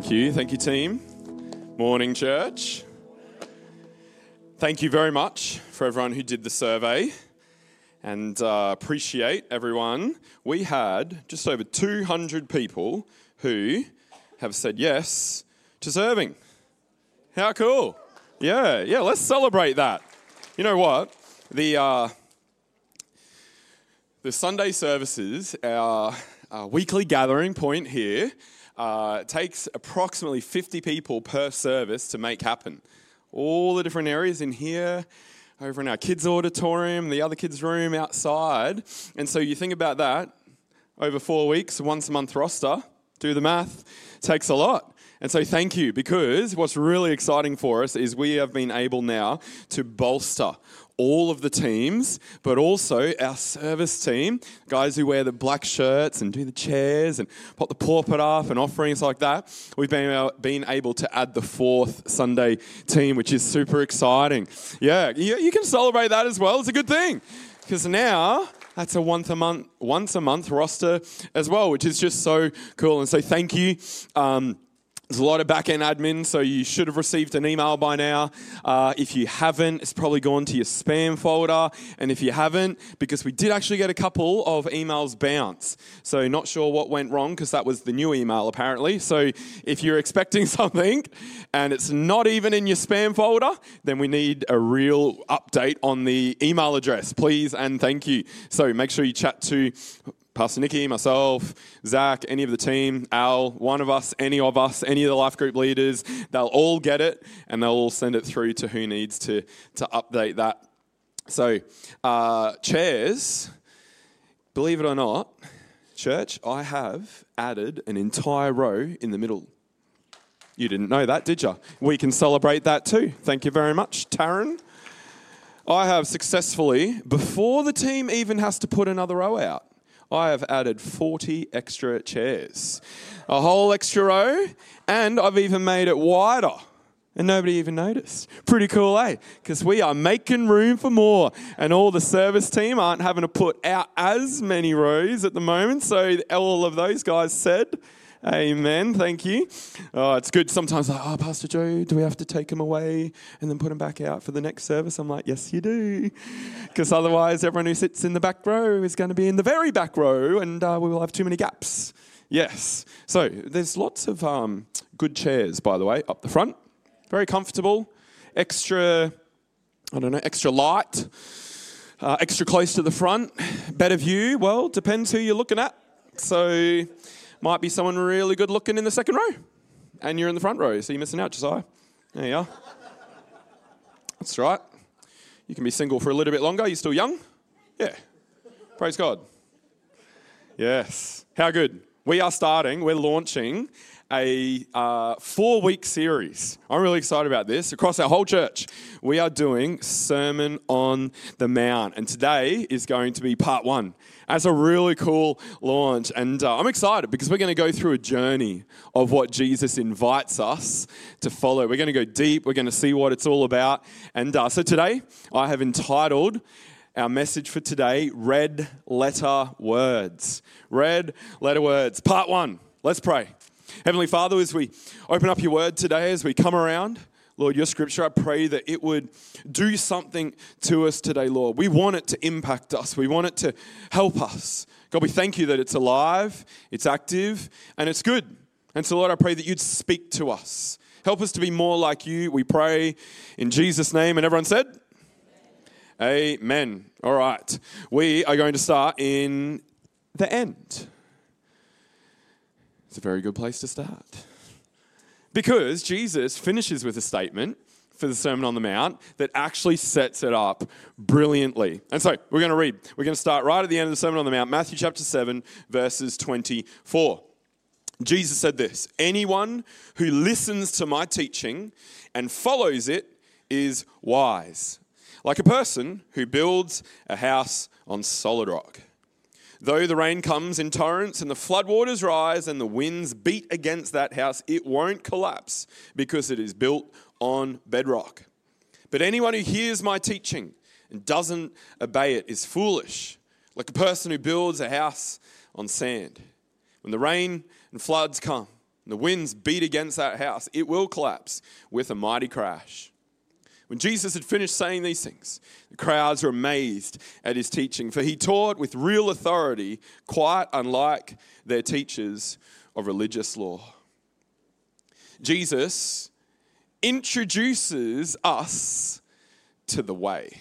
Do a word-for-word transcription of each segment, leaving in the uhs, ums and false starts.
Thank you. Thank you, team. Morning, church. Thank you very much for everyone who did the survey, and uh, appreciate everyone. We had just over two hundred people who have said yes to serving. How cool. Yeah, yeah, let's celebrate that. You know what? The uh, the Sunday services, our, our weekly gathering point here, uh, takes approximately fifty people per service to make happen. All the different areas in here, over in our kids' auditorium, the other kids' room outside. And so you think about that, over four weeks, once a month roster, do the math, takes a lot. And so thank you, because what's really exciting for us is we have been able now to bolster all of the teams, but also our service team, guys who wear the black shirts and do the chairs and put the pulpit up and offerings like that. We've been, been able to add the fourth Sunday team, which is super exciting. Yeah, you, you can celebrate that as well. It's a good thing, because now that's a once a month, once a month roster as well, which is just so cool. And so thank you. Um, There's a lot of back-end admin, so you should have received an email by now. Uh, if you haven't, it's probably gone to your spam folder. And if you haven't, because we did actually get a couple of emails bounce. So not sure what went wrong, because that was the new email apparently. So if you're expecting something and it's not even in your spam folder, then we need a real update on the email address, please and thank you. So make sure you chat to Pastor Nikki, myself, Zach, any of the team, Al, one of us, any of us, any of the life group leaders. They'll all get it, and they'll all send it through to who needs to, to update that. So, uh, chairs, believe it or not, church, I have added an entire row in the middle. You didn't know that, did you? We can celebrate that too. Thank you very much, Taryn. I have successfully, before the team even has to put another row out, I have added forty extra chairs, a whole extra row, and I've even made it wider, and nobody even noticed. Pretty cool, eh? Because we are making room for more, and all the service team aren't having to put out as many rows at the moment, so all of those guys said, amen, thank you. Oh, it's good sometimes, like, oh, Pastor Joe, do we have to take him away and then put him back out for the next service? I'm like, yes, you do. Because otherwise, everyone who sits in the back row is going to be in the very back row, and uh, we will have too many gaps. Yes. So there's lots of um, good chairs, by the way, up the front. Very comfortable. Extra, I don't know, extra light. Uh, extra close to the front. Better view. Well, depends who you're looking at. So might be someone really good looking in the second row, and you're in the front row, so you're missing out, Josiah. There you are. That's right. You can be single for a little bit longer. You're still young. Yeah. Praise God. Yes. How good. We are starting, we're launching a uh, four-week series. I'm really excited about this. Across our whole church, we are doing Sermon on the Mount, and today is going to be part one. That's a really cool launch, and uh, I'm excited because we're going to go through a journey of what Jesus invites us to follow. We're going to go deep. We're going to see what it's all about. And uh, so today, I have entitled our message for today, Red Letter Words. Red Letter Words. Part one. Let's pray. Heavenly Father, as we open up your word today, as we come around, Lord, your scripture, I pray that it would do something to us today, Lord. We want it to impact us. We want it to help us. God, we thank you that it's alive, it's active, and it's good. And so, Lord, I pray that you'd speak to us. Help us to be more like you, we pray in Jesus' name. And everyone said? Amen. Amen. All right. We are going to start in the end. It's a very good place to start. Because Jesus finishes with a statement for the Sermon on the Mount that actually sets it up brilliantly. And so we're going to read. We're going to start right at the end of the Sermon on the Mount, Matthew chapter seven, verses twenty-four. Jesus said this, "Anyone who listens to my teaching and follows it is wise, like a person who builds a house on solid rock. Though the rain comes in torrents and the floodwaters rise and the winds beat against that house, it won't collapse because it is built on bedrock. But anyone who hears my teaching and doesn't obey it is foolish, like a person who builds a house on sand. When the rain and floods come, The winds beat against that house. It will collapse with a mighty crash. When Jesus had finished saying these things, the crowds were amazed at his teaching, for he taught with real authority, quite unlike their teachers of religious law. Jesus introduces us to the way.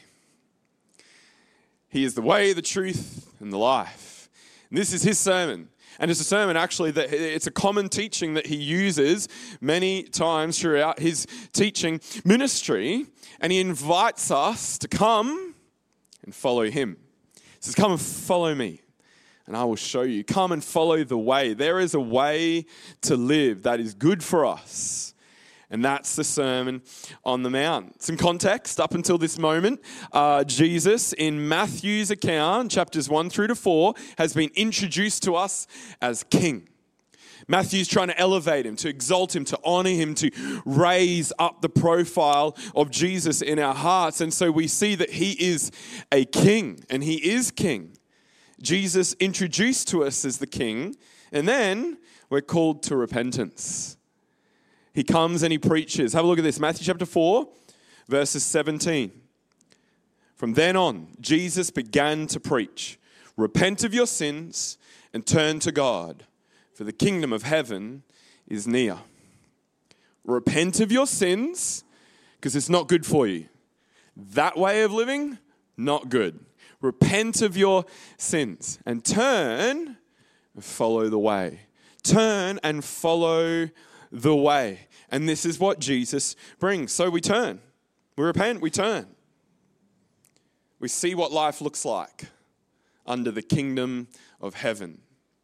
He is the way, the truth, and the life. And this is his sermon. And it's a sermon, actually, that it's a common teaching that he uses many times throughout his teaching ministry. And he invites us to come and follow him. He says, come and follow me, and I will show you. Come and follow the way. There is a way to live that is good for us. And that's the Sermon on the Mount. Some context up until this moment. Uh, Jesus, in Matthew's account, chapters one through to four, has been introduced to us as king. Matthew's trying to elevate him, to exalt him, to honor him, to raise up the profile of Jesus in our hearts. And so we see that he is a king, and he is king. Jesus introduced to us as the king, and then we're called to repentance. He comes and he preaches. Have a look at this. Matthew chapter four, verses seventeen. From then on, Jesus began to preach, repent of your sins and turn to God, for the kingdom of heaven is near. Repent of your sins, because it's not good for you. That way of living, not good. Repent of your sins and turn and follow the way. Turn and follow the way. And this is what Jesus brings. So we turn. We repent, we turn. We see what life looks like under the kingdom of heaven.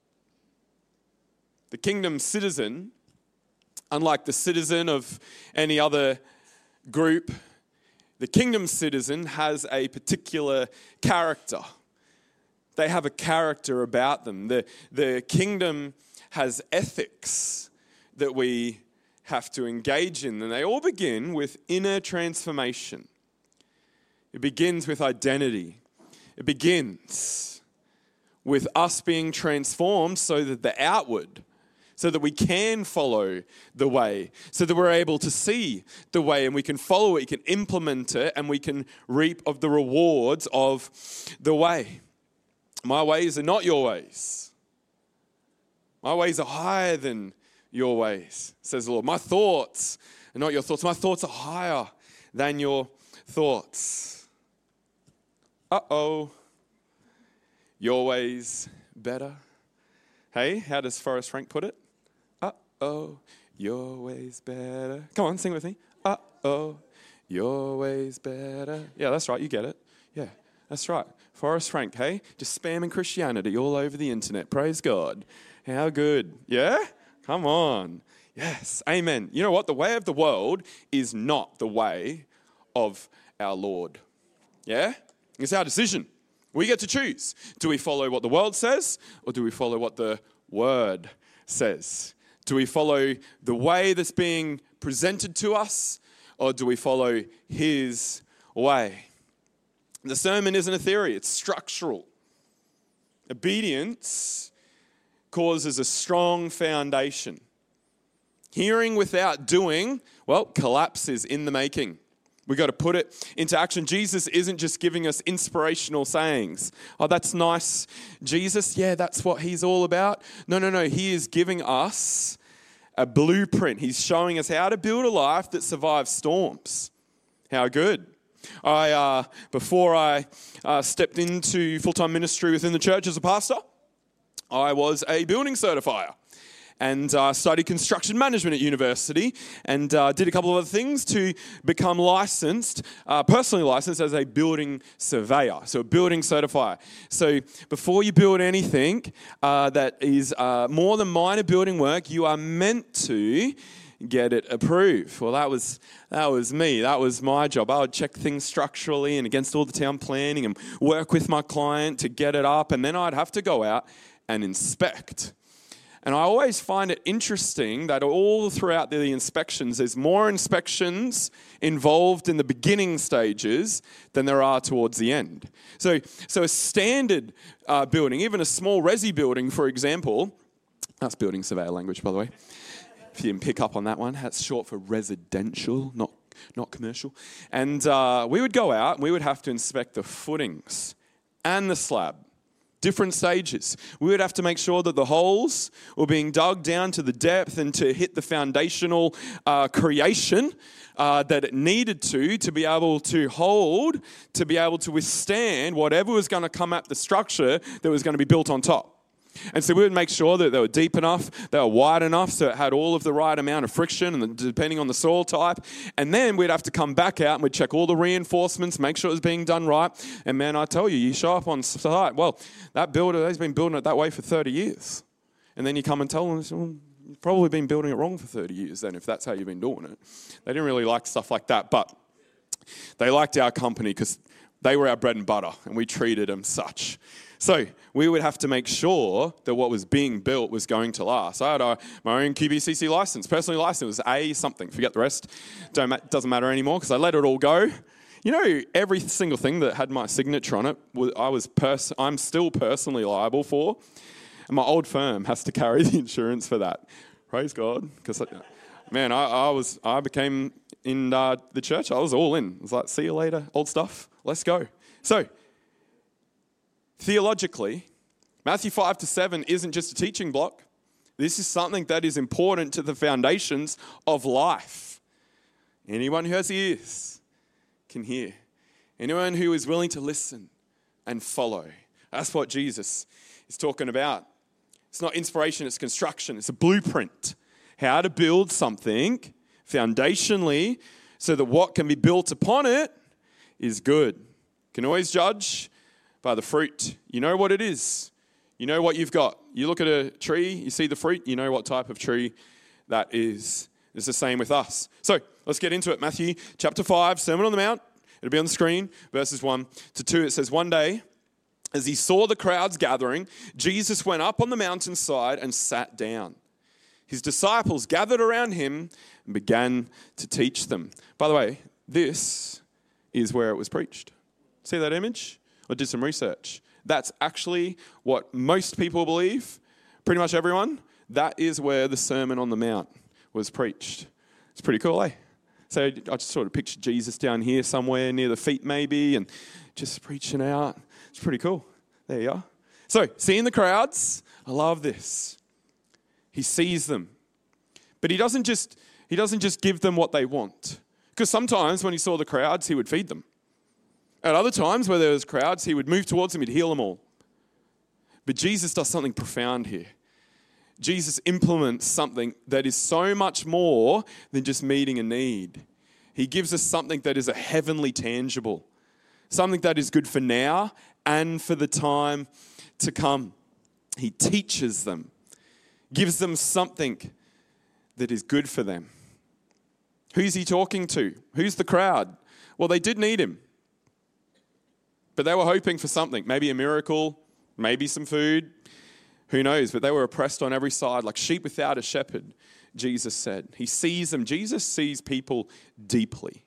The kingdom citizen, unlike the citizen of any other group, the kingdom citizen has a particular character. They have a character about them. The, the kingdom has ethics that we have to engage in, and they all begin with inner transformation. It begins with identity. It begins with us being transformed so that the outward, so that we can follow the way, so that we're able to see the way and we can follow it, we can implement it, and we can reap of the rewards of the way. My ways are not your ways. My ways are higher than your ways, says the Lord. My thoughts are not your thoughts. My thoughts are higher than your thoughts. Uh-oh. Your ways better. Hey, how does Forrest Frank put it? Uh-oh, your ways better. Come on, sing with me. Uh-oh, your ways better. Yeah, that's right, you get it. Yeah, that's right. Forrest Frank, hey? Just spamming Christianity all over the internet. Praise God. How good. Yeah? Come on. Yes. Amen. You know what? The way of the world is not the way of our Lord. Yeah? It's our decision. We get to choose. Do we follow what the world says, or do we follow what the Word says? Do we follow the way that's being presented to us, or do we follow His way? The sermon isn't a theory. It's structural. Obedience causes a strong foundation. Hearing without doing, well, collapse is in the making. We've got to put it into action. Jesus isn't just giving us inspirational sayings. Oh, that's nice, Jesus. Yeah, that's what he's all about. No, no, no. He is giving us a blueprint. He's showing us how to build a life that survives storms. How good. I uh, before I uh, stepped into full-time ministry within the church as a pastor, I was a building certifier and uh, studied construction management at university and uh, did a couple of other things to become licensed, uh, personally licensed as a building surveyor, so a building certifier. So before you build anything uh, that is uh, more than minor building work, you are meant to get it approved. Well, that was that was me. That was my job. I would check things structurally and against all the town planning and work with my client to get it up, and then I'd have to go out and inspect. And I always find it interesting that all throughout the inspections, there's more inspections involved in the beginning stages than there are towards the end. So, so a standard uh, building, even a small resi building, for example, that's building surveyor language, by the way. If you didn't pick up on that one, that's short for residential, not not commercial. And uh, we would go out and we would have to inspect the footings and the slab. Different stages. We would have to make sure that the holes were being dug down to the depth and to hit the foundational uh, creation uh, that it needed to, to be able to hold, to be able to withstand whatever was going to come at the structure that was going to be built on top. And so we would make sure that they were deep enough, they were wide enough, so it had all of the right amount of friction, and depending on the soil type. And then we'd have to come back out and we'd check all the reinforcements, make sure it was being done right. And man, I tell you, you show up on site, well, that builder has been building it that way for thirty years. And then you come and tell them, well, you've probably been building it wrong for thirty years then, if that's how you've been doing it. They didn't really like stuff like that, but they liked our company because they were our bread and butter, and we treated them such. So we would have to make sure that what was being built was going to last. I had a, my own Q B C C license, personally licensed. It was A something. Forget the rest. Don't ma- doesn't matter anymore because I let it all go. You know, every single thing that had my signature on it, I was pers- I'm still personally liable for. And my old firm has to carry the insurance for that. Praise God. Because, man, I, I was I became in uh, the church. I was all in. I was like, see you later, old stuff. Let's go. So, theologically, Matthew five to seven isn't just a teaching block. This is something that is important to the foundations of life. Anyone who has ears can hear. Anyone who is willing to listen and follow. That's what Jesus is talking about. It's not inspiration, it's construction. It's a blueprint. How to build something foundationally so that what can be built upon it is good. You can always judge by the fruit. You know what it is. You know what you've got. You look at a tree, you see the fruit, you know what type of tree that is. It's the same with us. So let's get into it. Matthew chapter five, Sermon on the Mount. It'll be on the screen. Verses one to two. It says, one day, as he saw the crowds gathering, Jesus went up on the mountainside and sat down. His disciples gathered around him and began to teach them. By the way, this is where it was preached. See that image? I did some research. That's actually what most people believe, pretty much everyone. That is where the Sermon on the Mount was preached. It's pretty cool, eh? So I just sort of pictured Jesus down here somewhere near the feet maybe and just preaching out. It's pretty cool. There you are. So, seeing the crowds, I love this. He sees them. But he doesn't just he doesn't just give them what they want. Because sometimes when he saw the crowds, he would feed them. At other times where there was crowds, he would move towards them, he'd heal them all. But Jesus does something profound here. Jesus implements something that is so much more than just meeting a need. He gives us something that is a heavenly tangible. Something that is good for now and for the time to come. He teaches them. Gives them something that is good for them. Who's he talking to? Who's the crowd? Well, they did need him. But they were hoping for something. Maybe a miracle, maybe some food. Who knows? But they were oppressed on every side, like sheep without a shepherd, Jesus said. He sees them. Jesus sees people deeply.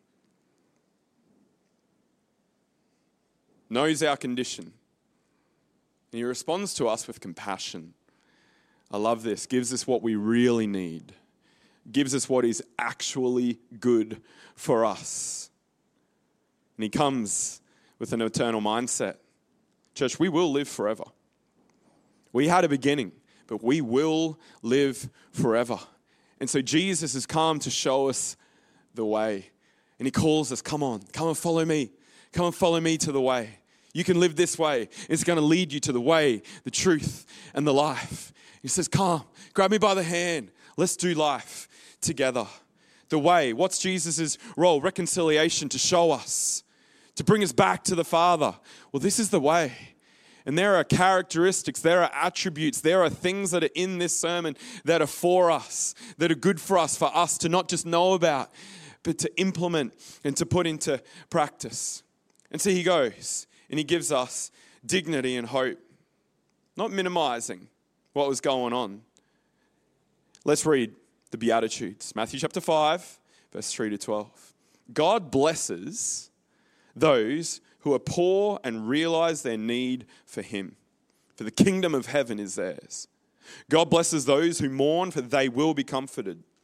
Knows our condition. And he responds to us with compassion. I love this. Gives us what we really need. Gives us what is actually good for us. And he comes with an eternal mindset. Church, we will live forever. We had a beginning, but we will live forever. And so Jesus has come to show us the way. And he calls us, come on, come and follow me. Come and follow me to the way. You can live this way. It's going to lead you to the way, the truth, and the life. He says, come, grab me by the hand. Let's do life together. The way, what's Jesus' role? Reconciliation, to show us, to bring us back to the Father. Well, this is the way. And there are characteristics, there are attributes, there are things that are in this sermon that are for us, that are good for us, for us to not just know about, but to implement and to put into practice. And so he goes and he gives us dignity and hope, not minimizing what was going on. Let's read the Beatitudes. Matthew chapter five, verse three to twelve. God blesses those who are poor and realize their need for him, for the kingdom of heaven is theirs. God blesses those who mourn, for they will be comforted.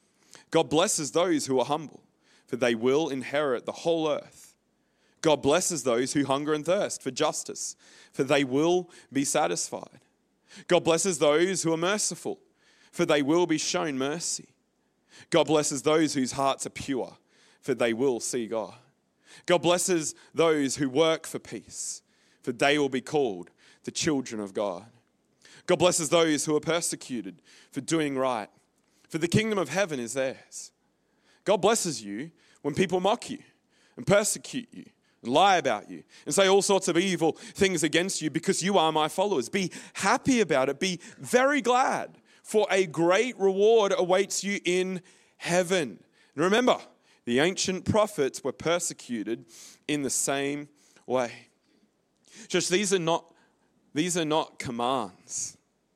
God blesses those who are humble, for they will inherit the whole earth. God blesses those who hunger and thirst for justice, for they will be satisfied. God blesses those who are merciful, for they will be shown mercy. God blesses those whose hearts are pure, for they will see God. God blesses those who work for peace, for they will be called the children of God. God blesses those who are persecuted for doing right, for the kingdom of heaven is theirs. God blesses you when people mock you and persecute you and lie about you and say all sorts of evil things against you because you are my followers. Be happy about it. Be very glad, for a great reward awaits you in heaven. And remember, the ancient prophets were persecuted in the same way. Church, these are not, these are not commands.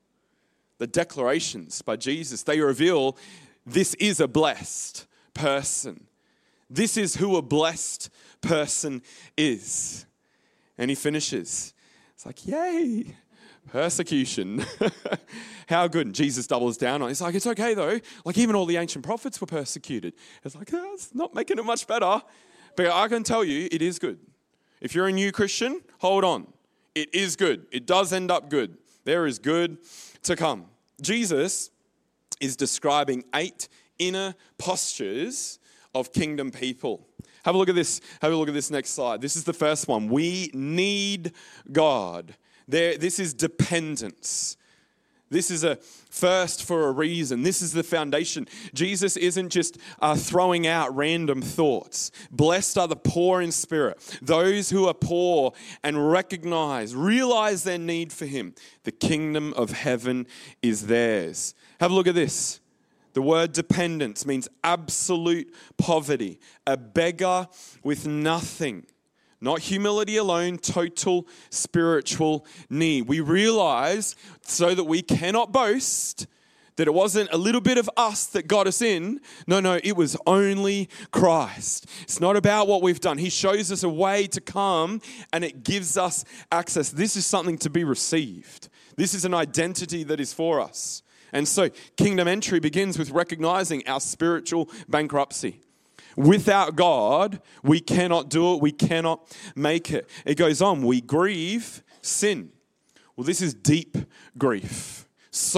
The declarations by Jesus, they reveal this is a blessed person. This is who a blessed person is. And he finishes. It's like, yay, persecution. How good. And Jesus doubles down on it. It's like, it's okay though. Like even all the ancient prophets were persecuted. It's like, oh, it's not making it much better. But I can tell you, it is good. If you're a new Christian, hold on. It is good. It does end up good. There is good to come. Jesus is describing eight inner postures of kingdom people. Have a look at this. Have a look at this next slide. This is the first one. We need God. There, this is dependence. This is a first for a reason. This is the foundation. Jesus isn't just uh, throwing out random thoughts. Blessed are the poor in spirit, those who are poor and recognize, realize their need for him. The kingdom of heaven is theirs. Have a look at this. The word dependence means absolute poverty, a beggar with nothing. Not humility alone, total spiritual need. We realize so that we cannot boast that it wasn't a little bit of us that got us in. No, no, it was only Christ. It's not about what we've done. He shows us a way to come and it gives us access. This is something to be received. This is an identity that is for us. And so kingdom entry begins with recognizing our spiritual bankruptcy. Without God, we cannot do it. We cannot make it. It goes on. We grieve sin. Well, this is deep grief,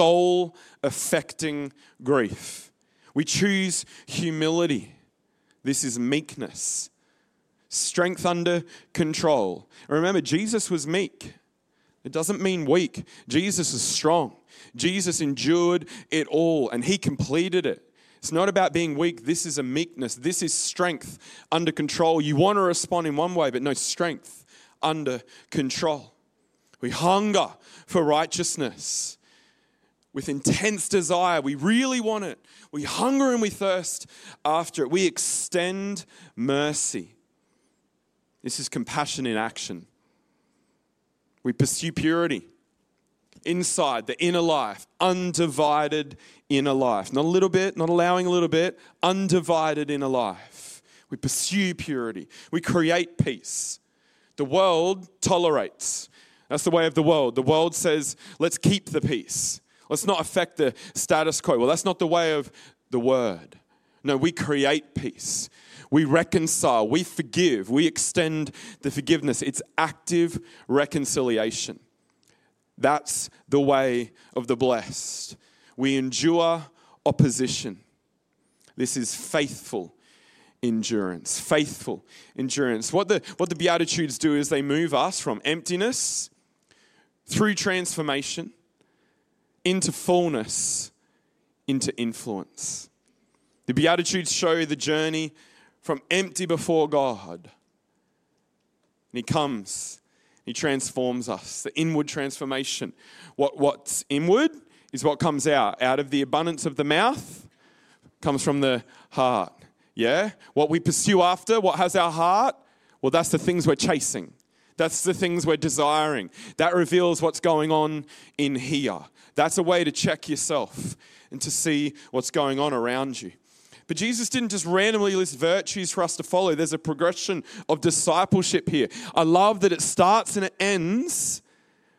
soul-affecting grief. We choose humility. This is meekness, strength under control. And remember, Jesus was meek. It doesn't mean weak. Jesus is strong. Jesus endured it all, and he completed it. It's not about being weak. This is a meekness. This is strength under control. You want to respond in one way, but no, strength under control. We hunger for righteousness with intense desire. We really want it. We hunger and we thirst after it. We extend mercy. This is compassion in action. We pursue purity. Inside, the inner life, undivided inner life. Not a little bit, not allowing a little bit, undivided inner life. We pursue purity. We create peace. The world tolerates. That's the way of the world. The world says, let's keep the peace. Let's not affect the status quo. Well, that's not the way of the word. No, we create peace. We reconcile. We forgive. We extend the forgiveness. It's active reconciliation. That's the way of the blessed. We endure opposition. This is faithful endurance. Faithful endurance. What the, what the Beatitudes do is they move us from emptiness through transformation into fullness, into influence. The Beatitudes show the journey from empty before God. And he comes. He transforms us, the inward transformation. What, what's inward is what comes out. Out of the abundance of the mouth comes from the heart. Yeah? What we pursue after, what has our heart? Well, that's the things we're chasing. That's the things we're desiring. That reveals what's going on in here. That's a way to check yourself and to see what's going on around you. But Jesus didn't just randomly list virtues for us to follow. There's a progression of discipleship here. I love that it starts and it ends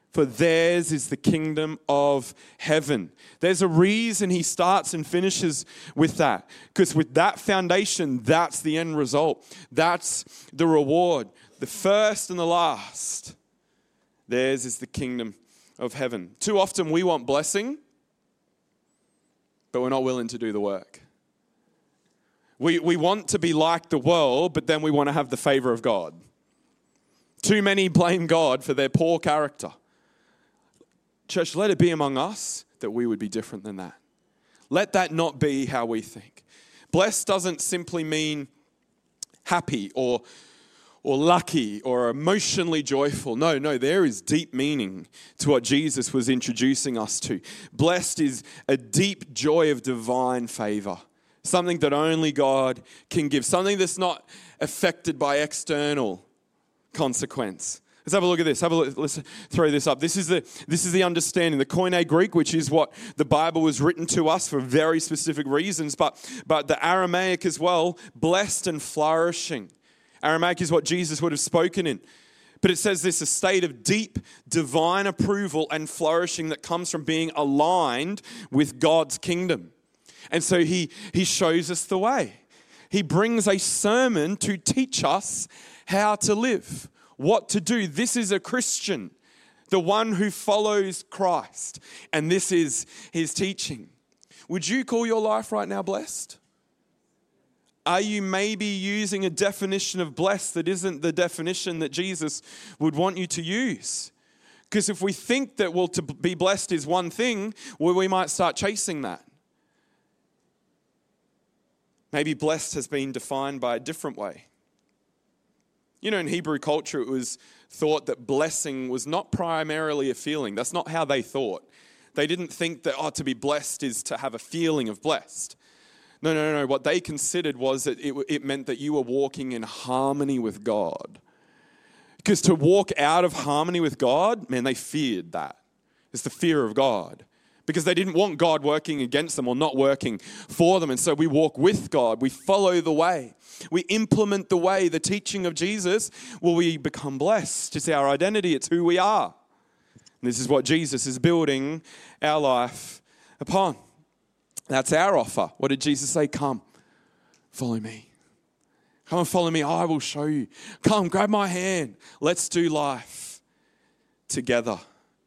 for theirs is the kingdom of heaven. There's a reason he starts and finishes with that. Because with that foundation, that's the end result. That's the reward. The first and the last. Theirs is the kingdom of heaven. Too often we want blessing, but we're not willing to do the work. We, we want to be like the world, but then we want to have the favor of God. Too many blame God for their poor character. Church, let it be among us that we would be different than that. Let that not be how we think. Blessed doesn't simply mean happy or, or lucky or emotionally joyful. No, no, there is deep meaning to what Jesus was introducing us to. Blessed is a deep joy of divine favor. Something that only God can give. Something that's not affected by external consequence. Let's have a look at this. Have a look. Let's throw this up. This is the this is the understanding, the Koine Greek, which is what the Bible was written to us for very specific reasons, but, but the Aramaic as well, blessed and flourishing. Aramaic is what Jesus would have spoken in. But it says this, a state of deep divine approval and flourishing that comes from being aligned with God's kingdom. And so he, he shows us the way. He brings a sermon to teach us how to live. What to do. This is a Christian, the one who follows Christ. And this is his teaching. Would you call your life right now blessed? Are you maybe using a definition of blessed that isn't the definition that Jesus would want you to use? Because if we think that, well, to be blessed is one thing, well, we might start chasing that. Maybe blessed has been defined by a different way. You know, in Hebrew culture, it was thought that blessing was not primarily a feeling. That's not how they thought. They didn't think that, oh, to be blessed is to have a feeling of blessed. No, no, no. What they considered was that it, it meant that you were walking in harmony with God. Because to walk out of harmony with God, man, they feared that. It's the fear of God. Because they didn't want God working against them or not working for them. And so we walk with God. We follow the way. We implement the way, the teaching of Jesus. Well, we become blessed. It's our identity. It's who we are. And this is what Jesus is building our life upon. That's our offer. What did Jesus say? Come, follow me. Come and follow me. I will show you. Come, grab my hand. Let's do life together.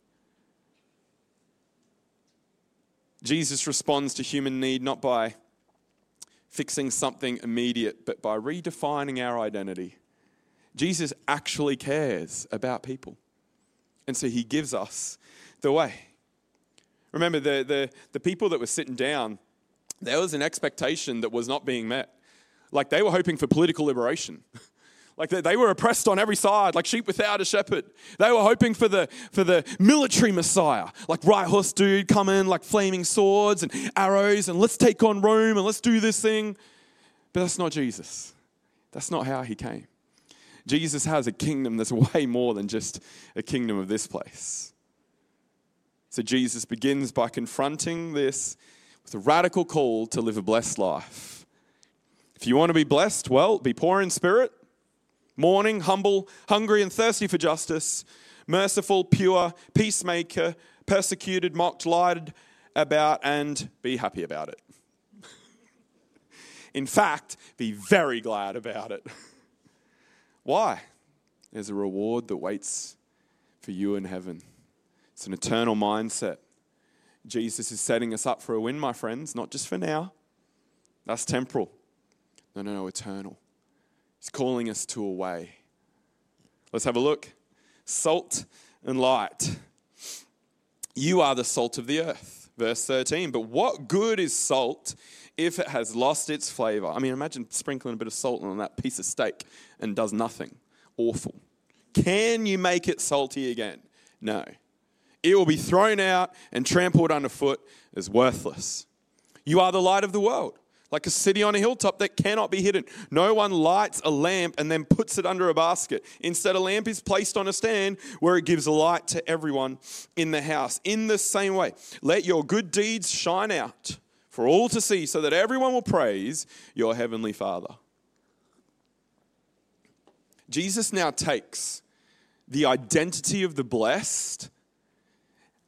Jesus responds to human need not by fixing something immediate, but by redefining our identity. Jesus actually cares about people. And so he gives us the way. Remember, the, the, the people that were sitting down, there was an expectation that was not being met. Like they were hoping for political liberation. Like they, they were oppressed on every side, like sheep without a shepherd. They were hoping for the for the military Messiah, like right horse dude come in, like flaming swords and arrows, and let's take on Rome and let's do this thing. But that's not Jesus. That's not how he came. Jesus has a kingdom that's way more than just a kingdom of this place. So Jesus begins by confronting this with a radical call to live a blessed life. If you want to be blessed, well, be poor in spirit, mourning, humble, hungry and thirsty for justice, merciful, pure, peacemaker, persecuted, mocked, lied about, and be happy about it. In fact, be very glad about it. Why? There's a reward that waits for you in heaven. It's an eternal mindset. Jesus is setting us up for a win, my friends, not just for now. That's temporal. No, no, no, eternal. He's calling us to a way. Let's have a look. Salt and light. You are the salt of the earth. Verse thirteen. But what good is salt if it has lost its flavor? I mean, imagine sprinkling a bit of salt on that piece of steak and does nothing. Awful. Can you make it salty again? No. It will be thrown out and trampled underfoot as worthless. You are the light of the world. Like a city on a hilltop that cannot be hidden. No one lights a lamp and then puts it under a basket. Instead, a lamp is placed on a stand where it gives light to everyone in the house. In the same way, let your good deeds shine out for all to see so that everyone will praise your heavenly Father. Jesus now takes the identity of the blessed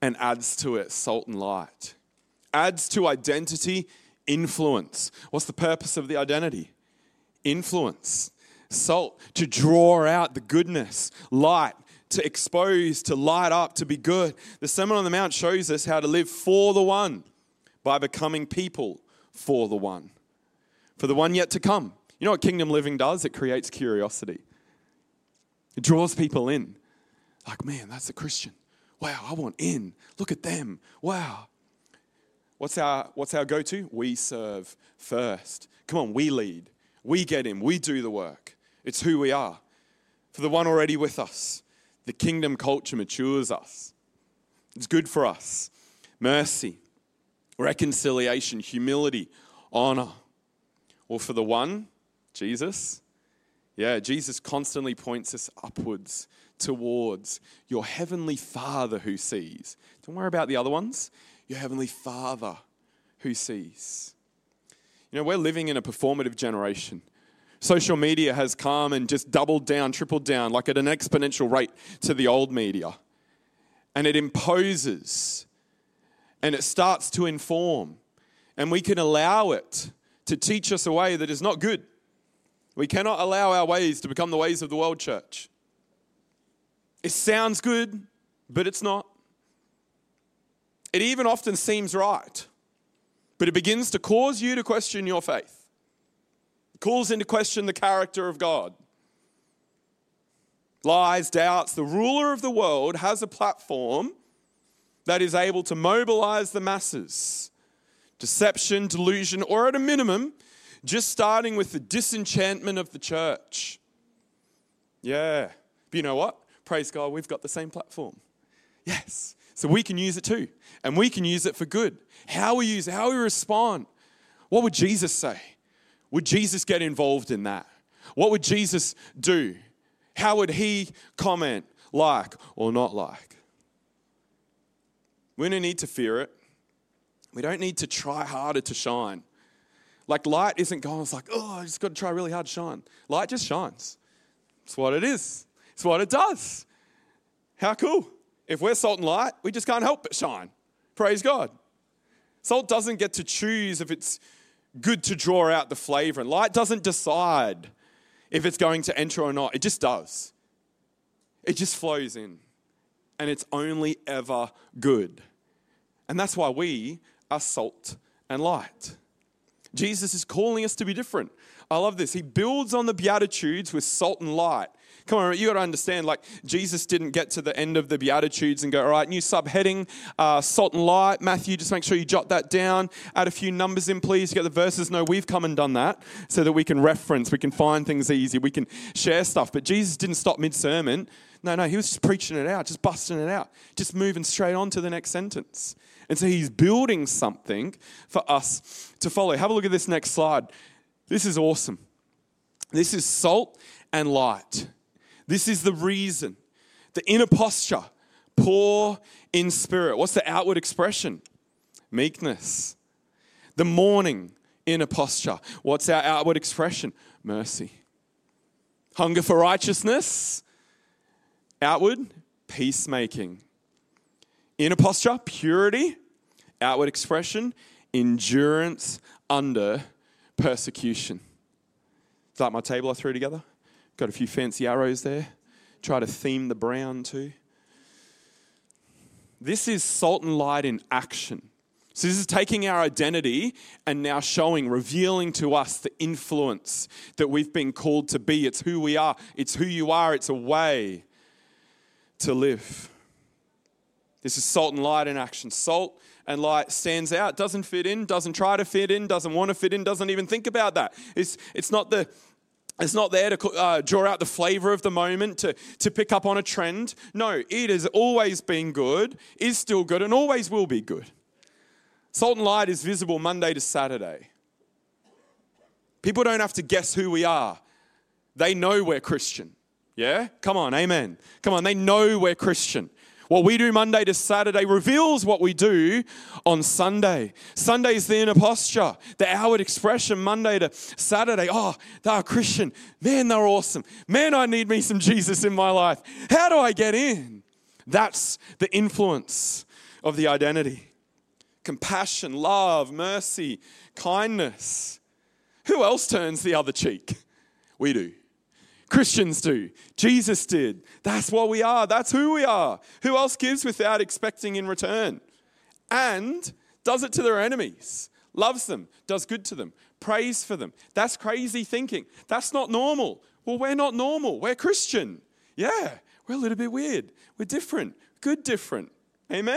and adds to it salt and light. Adds to identity, influence. What's the purpose of the identity? Influence. Salt, to draw out the goodness. Light, to expose, to light up, to be good. The Sermon on the Mount shows us how to live for the one by becoming people for the one. For the one yet to come. You know what kingdom living does? It creates curiosity. It draws people in. Like, man, that's a Christian. Wow, I want in. Look at them. Wow. What's our, what's our go-to? We serve first. Come on, we lead. We get in. We do the work. It's who we are. For the one already with us, the kingdom culture matures us. It's good for us. Mercy, reconciliation, humility, honor. Or for the one, Jesus, yeah, Jesus constantly points us upwards towards your heavenly Father who sees. Don't worry about the other ones. Your heavenly Father who sees. You know, we're living in a performative generation. Social media has come and just doubled down, tripled down, like at an exponential rate to the old media. And it imposes and it starts to inform. And we can allow it to teach us a way that is not good. We cannot allow our ways to become the ways of the world, church. It sounds good, but it's not. It even often seems right, but it begins to cause you to question your faith. It calls into question the character of God. Lies, doubts. The ruler of the world has a platform that is able to mobilize the masses. Deception, delusion, or at a minimum, just starting with the disenchantment of the church. Yeah. But you know what? Praise God, we've got the same platform. Yes. So we can use it too. And we can use it for good. How we use it, how we respond. What would Jesus say? Would Jesus get involved in that? What would Jesus do? How would he comment, like or not like? We don't need to fear it. We don't need to try harder to shine. Like light isn't going, it's like, oh, I just got to try really hard to shine. Light just shines. It's what it is. It's what it does. How cool. If we're salt and light, we just can't help but shine. Praise God. Salt doesn't get to choose if it's good to draw out the flavor. And light doesn't decide if it's going to enter or not. It just does. It just flows in. And it's only ever good. And that's why we are salt and light. Jesus is calling us to be different. I love this. He builds on the Beatitudes with salt and light. Come on, you got to understand, like, Jesus didn't get to the end of the Beatitudes and go, all right, new subheading, uh, salt and light. Matthew, just make sure you jot that down. Add a few numbers in, please. You get the verses. No, we've come and done that so that we can reference, we can find things easy, we can share stuff. But Jesus didn't stop mid-sermon. No, no, he was just preaching it out, just busting it out, just moving straight on to the next sentence. And so he's building something for us to follow. Have a look at this next slide. This is awesome. This is salt and light. This is the reason. The inner posture, poor in spirit. What's the outward expression? Meekness. The mourning, inner posture. What's our outward expression? Mercy. Hunger for righteousness. Outward, peacemaking. Inner posture, purity. Outward expression, endurance under persecution. Is that my table I threw together? Got a few fancy arrows there. Try to theme the brown too. This is salt and light in action. So this is taking our identity and now showing, revealing to us the influence that we've been called to be. It's who we are. It's who you are. It's a way to live. This is salt and light in action. Salt and light stands out, doesn't fit in, doesn't try to fit in, doesn't want to fit in, doesn't even think about that. It's, it's not the... It's not there to uh, draw out the flavor of the moment, to, to pick up on a trend. No, it has always been good, is still good, and always will be good. Salt and light is visible Monday to Saturday. People don't have to guess who we are. They know we're Christian. Yeah? Come on, amen. Come on, they know we're Christian. What we do Monday to Saturday reveals what we do on Sunday. Sunday is the inner posture, the outward expression. Monday to Saturday, oh, they're a Christian. Man, they're awesome. Man, I need me some Jesus in my life. How do I get in? That's the influence of the identity. Compassion, love, mercy, kindness. Who else turns the other cheek? We do. Christians do. Jesus did. That's what we are. That's who we are. Who else gives without expecting in return? And does it to their enemies. Loves them. Does good to them. Prays for them. That's crazy thinking. That's not normal. Well, we're not normal. We're Christian. Yeah, we're a little bit weird. We're different. Good different. Amen?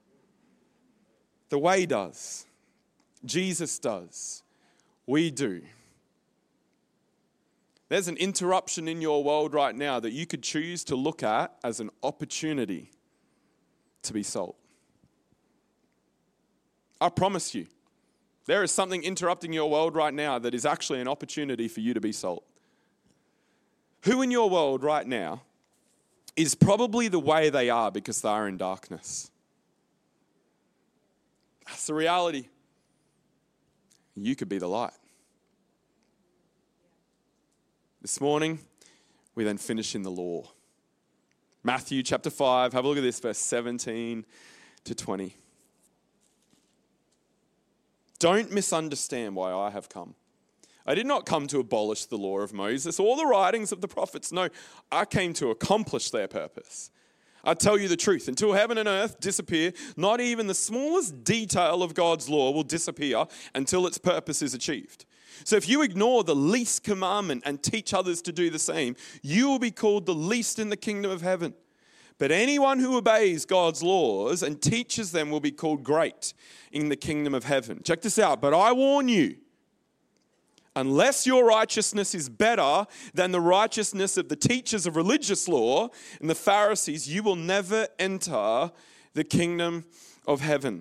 The way does. Jesus does. We do. There's an interruption in your world right now that you could choose to look at as an opportunity to be salt. I promise you, there is something interrupting your world right now that is actually an opportunity for you to be salt. Who in your world right now is probably the way they are because they are in darkness? That's the reality. You could be the light. This morning, we then finish in the law. Matthew chapter five, have a look at this, verse seventeen to twenty. Don't misunderstand why I have come. I did not come to abolish the law of Moses or the writings of the prophets. No, I came to accomplish their purpose. I tell you the truth, until heaven and earth disappear, not even the smallest detail of God's law will disappear until its purpose is achieved. So if you ignore the least commandment and teach others to do the same, you will be called the least in the kingdom of heaven. But anyone who obeys God's laws and teaches them will be called great in the kingdom of heaven. Check this out. But I warn you, unless your righteousness is better than the righteousness of the teachers of religious law and the Pharisees, you will never enter the kingdom of heaven.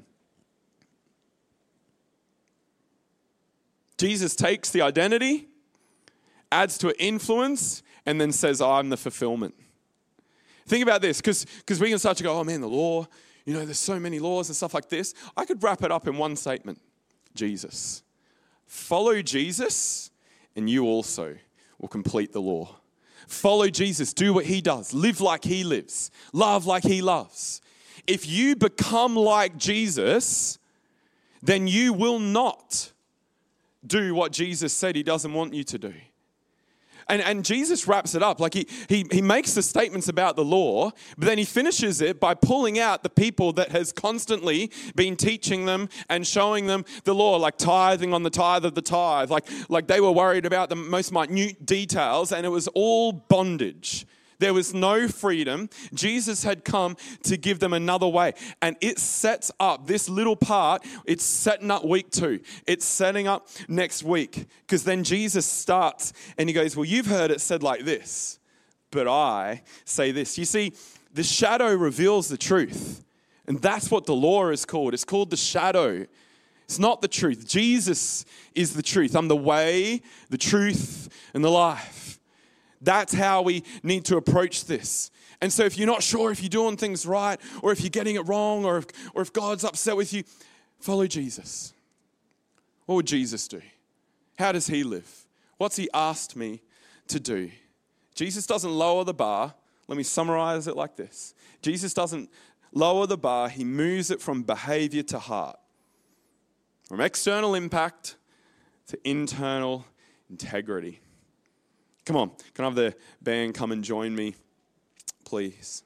Jesus takes the identity, adds to it influence, and then says, I'm the fulfillment. Think about this, because because we can start to go, oh man, the law, you know, there's so many laws and stuff like this. I could wrap it up in one statement. Jesus. Follow Jesus, and you also will complete the law. Follow Jesus. Do what he does. Live like he lives. Love like he loves. If you become like Jesus, then you will not do what Jesus said he doesn't want you to do. And, and Jesus wraps it up. Like he, he, he makes the statements about the law, but then he finishes it by pulling out the people that has constantly been teaching them and showing them the law, like tithing on the tithe of the tithe. Like, like they were worried about the most minute details, and it was all bondage. There was no freedom. Jesus had come to give them another way. And it sets up this little part. It's setting up week two. It's setting up next week. Because then Jesus starts and he goes, well, you've heard it said like this, but I say this. You see, the shadow reveals the truth. And that's what the law is called. It's called the shadow. It's not the truth. Jesus is the truth. I'm the way, the truth, and the life. That's how we need to approach this. And so if you're not sure if you're doing things right or if you're getting it wrong or if, or if God's upset with you, follow Jesus. What would Jesus do? How does he live? What's he asked me to do? Jesus doesn't lower the bar. Let me summarize it like this. Jesus doesn't lower the bar. He moves it from behavior to heart. From external impact to internal integrity. Come on, can I have the band come and join me, please?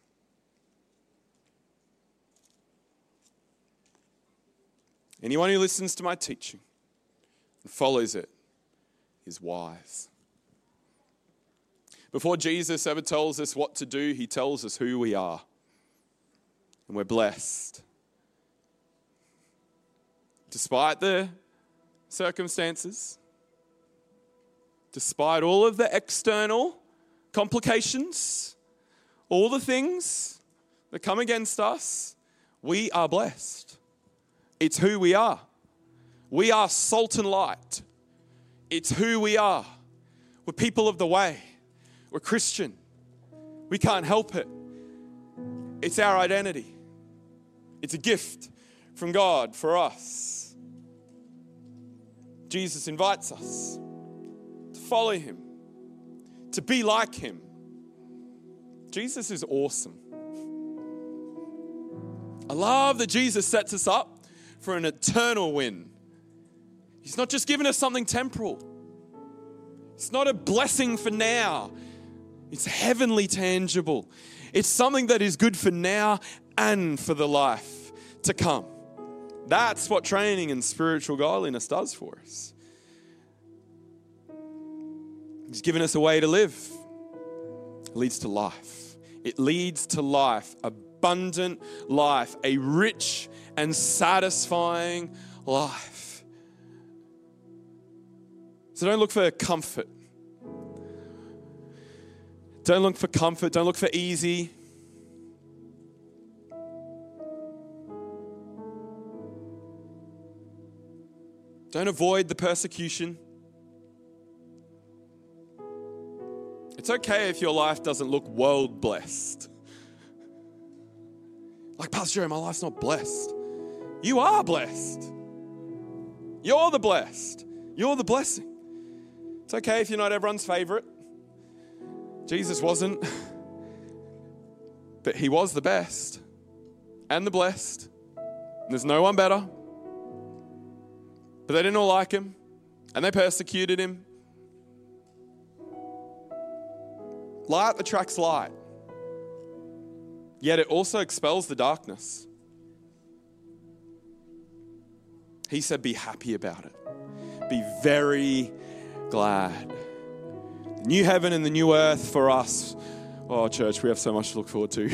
Anyone who listens to my teaching and follows it is wise. Before Jesus ever tells us what to do, he tells us who we are. And we're blessed. Despite the circumstances, despite all of the external complications, all the things that come against us, we are blessed. It's who we are. We are salt and light. It's who we are. We're people of the way. We're Christian. We can't help it. It's our identity. It's a gift from God for us. Jesus invites us follow him, to be like him. Jesus is awesome. I love that Jesus sets us up for an eternal win. He's not just giving us something temporal. It's not a blessing for now. It's heavenly tangible. It's something that is good for now and for the life to come. That's what training in spiritual godliness does for us. He's given us a way to live. It leads to life. It leads to life, abundant life, a rich and satisfying life. So don't look for comfort. Don't look for comfort. Don't look for easy. Don't avoid the persecution. It's okay if your life doesn't look world blessed. Like, Pastor Joe, my life's not blessed. You are blessed. You're the blessed. You're the blessing. It's okay if you're not everyone's favorite. Jesus wasn't. But he was the best and the blessed. And there's no one better. But they didn't all like him. And they persecuted him. Light attracts light. Yet it also expels the darkness. He said, be happy about it. Be very glad. The new heaven and the new earth for us. Oh, church, we have so much to look forward to.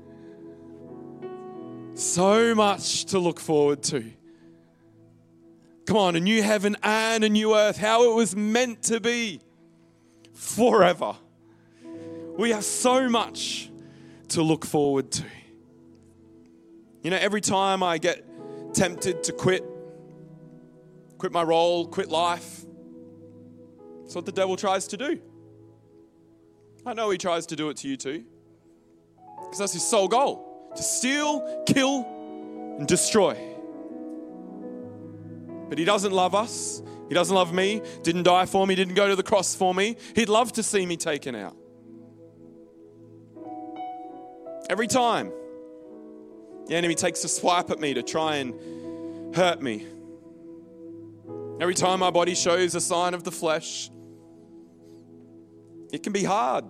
So much to look forward to. Come on, a new heaven and a new earth, how it was meant to be forever. We have so much to look forward to. You know, every time I get tempted to quit, quit my role, quit life, that's what the devil tries to do. I know he tries to do it to you too. Because that's his sole goal, to steal, kill, and destroy. But he doesn't love us. He doesn't love me, didn't die for me, didn't go to the cross for me. He'd love to see me taken out. Every time the enemy takes a swipe at me to try and hurt me. Every time my body shows a sign of the flesh, it can be hard.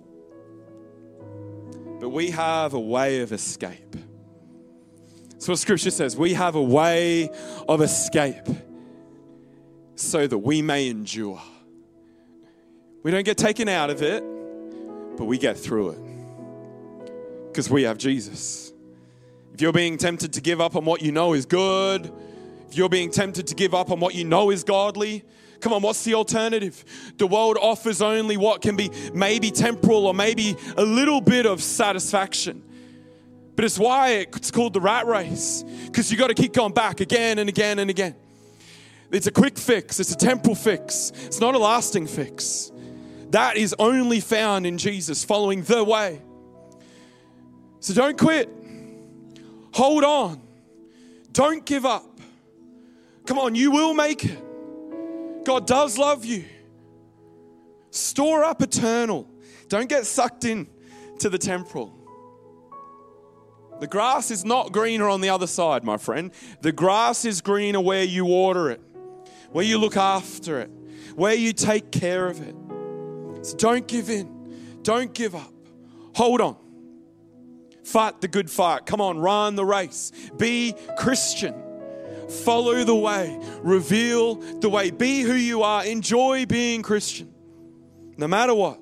But we have a way of escape. That's what Scripture says. We have a way of escape so that we may endure. We don't get taken out of it, but we get through it. Because we have Jesus. If you're being tempted to give up on what you know is good, if you're being tempted to give up on what you know is godly, come on, what's the alternative? The world offers only what can be maybe temporal or maybe a little bit of satisfaction. But it's why it's called the rat race. Because you got to keep going back again and again and again. It's a quick fix. It's a temporal fix. It's not a lasting fix. That is only found in Jesus, following the way. So don't quit. Hold on. Don't give up. Come on, you will make it. God does love you. Store up eternal. Don't get sucked in to the temporal. The grass is not greener on the other side, my friend. The grass is greener where you water it, where you look after it, where you take care of it. So don't give in. Don't give up. Hold on. Fight the good fight. Come on, run the race. Be Christian. Follow the way. Reveal the way. Be who you are. Enjoy being Christian. No matter what.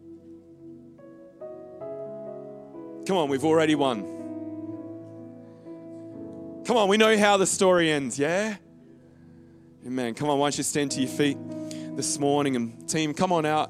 Come on, we've already won. Come on, we know how the story ends, yeah? Amen. Come on, why don't you stand to your feet this morning, and team, come on out.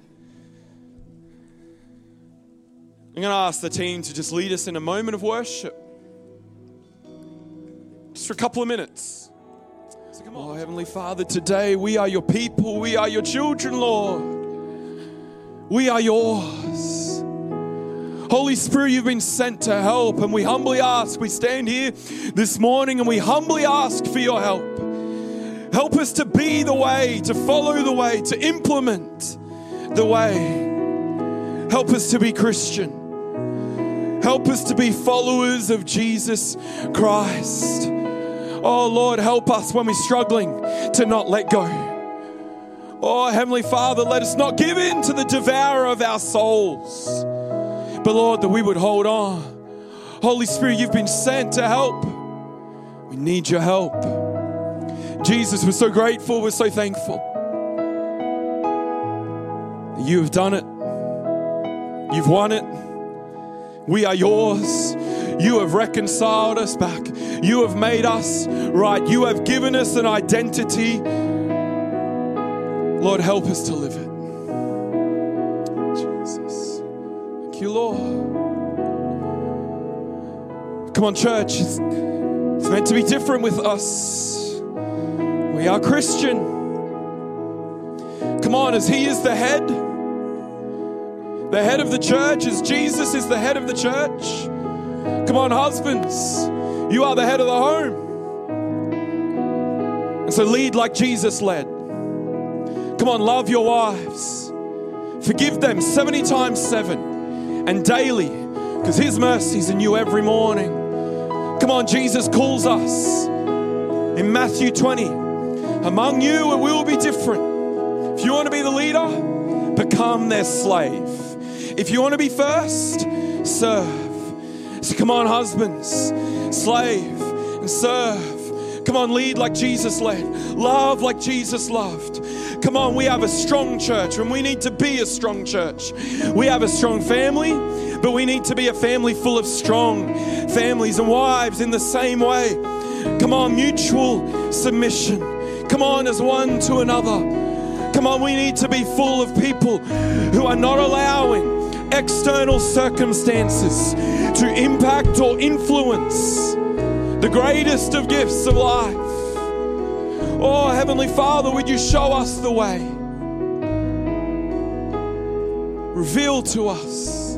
I'm going to ask the team to just lead us in a moment of worship. Just for a couple of minutes. So come on. Oh, Heavenly Father, today we are your people. We are your children, Lord. We are yours. Holy Spirit, you've been sent to help, and we humbly ask, we stand here this morning and we humbly ask for your help. Help us to be the way, to follow the way, to implement the way. Help us to be Christian. Help us to be followers of Jesus Christ. Oh Lord, help us when we're struggling to not let go. Oh Heavenly Father, let us not give in to the devourer of our souls, but Lord, that we would hold on. Holy Spirit, you've been sent to help. We need your help. Jesus, we're so grateful, we're so thankful. You have done it. You've won it. We are yours. You have reconciled us back. You have made us right. You have given us an identity. Lord, help us to live it. Jesus. Thank you, Lord. Come on, church. It's, it's meant to be different with us. We are Christian. Come on, as He is the head, the head of the church, as Jesus is the head of the church. Come on, husbands, you are the head of the home. And so lead like Jesus led. Come on, love your wives. Forgive them seventy times seven and daily, because His mercies are new every morning. Come on, Jesus calls us in Matthew twenty. Among you it will be different. If you want to be the leader, become their slave. If you want to be first, serve. So come on, husbands, slave and serve. Come on, lead like Jesus led. Love like Jesus loved. Come on, we have a strong church and we need to be a strong church. We have a strong family, but we need to be a family full of strong families and wives in the same way. Come on, mutual submission. Come on, as one to another. Come on, we need to be full of people who are not allowing external circumstances to impact or influence the greatest of gifts of life. Oh, Heavenly Father, would you show us the way? Reveal to us.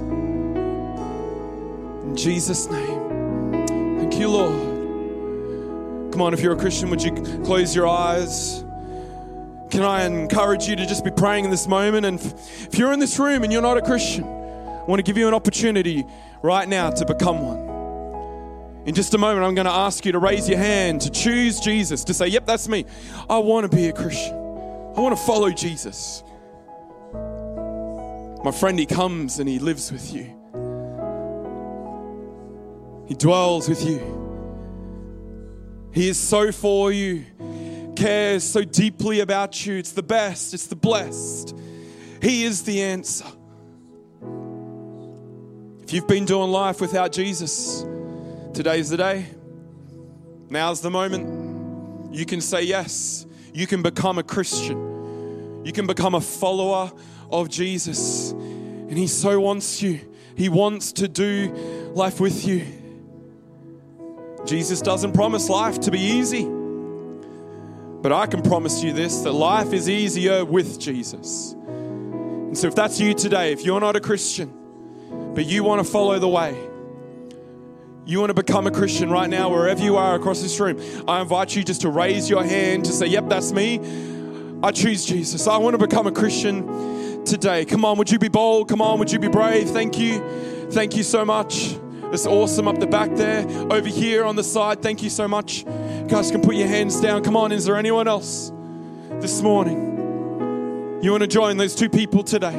In Jesus' name. Thank you, Lord. Come on, if you're a Christian, would you close your eyes? Can I encourage you to just be praying in this moment? And if you're in this room and you're not a Christian, I want to give you an opportunity right now to become one. In just a moment, I'm going to ask you to raise your hand, to choose Jesus, to say, yep, that's me. I want to be a Christian. I want to follow Jesus. My friend, He comes and He lives with you. He dwells with you. He is so for you, cares so deeply about you. It's the best, it's the blessed. He is the answer. If you've been doing life without Jesus, today's the day. Now's the moment. You can say yes. You can become a Christian. You can become a follower of Jesus. And He so wants you. He wants to do life with you. Jesus doesn't promise life to be easy. But I can promise you this, that life is easier with Jesus. And so if that's you today, if you're not a Christian, but you want to follow the way, you want to become a Christian right now, wherever you are across this room, I invite you just to raise your hand to say, yep, that's me. I choose Jesus. I want to become a Christian today. Come on, would you be bold? Come on, would you be brave? Thank you. Thank you so much. It's awesome up the back there. Over here on the side, thank you so much. You guys can put your hands down. Come on, is there anyone else this morning? You want to join those two people today?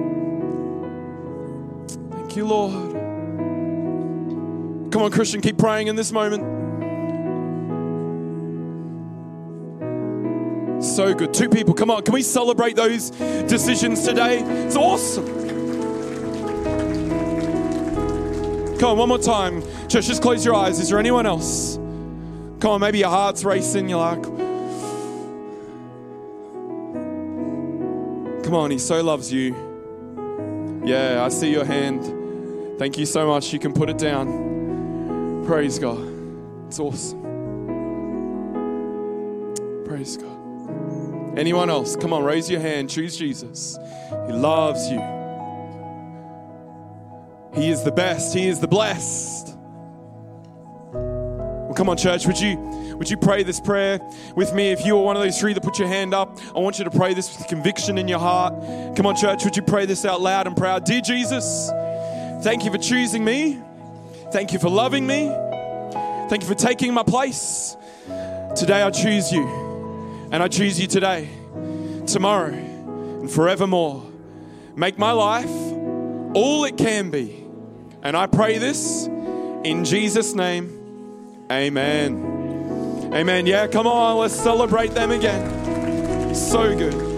Thank you, Lord. Come on, Christian, keep praying in this moment. So good. Two people, come on. Can we celebrate those decisions today? It's awesome. Come on, one more time. Church, just close your eyes. Is there anyone else? Come on, maybe your heart's racing. You're like, come on, He so loves you. Yeah, I see your hand. Thank you so much. You can put it down. Praise God. It's awesome. Praise God. Anyone else? Come on, raise your hand. Choose Jesus. He loves you. He is the best. He is the blessed. Well, come on, church. Would you, would you pray this prayer with me? If you are one of those three that put your hand up, I want you to pray this with conviction in your heart. Come on, church. Would you pray this out loud and proud? Dear Jesus, thank you for choosing me Thank you for loving me. Thank you for taking my place. Today I choose you. And I choose you today, tomorrow, and forevermore. Make my life all it can be. And I pray this in Jesus' name. Amen. Amen. Yeah, come on, let's celebrate them again. So good.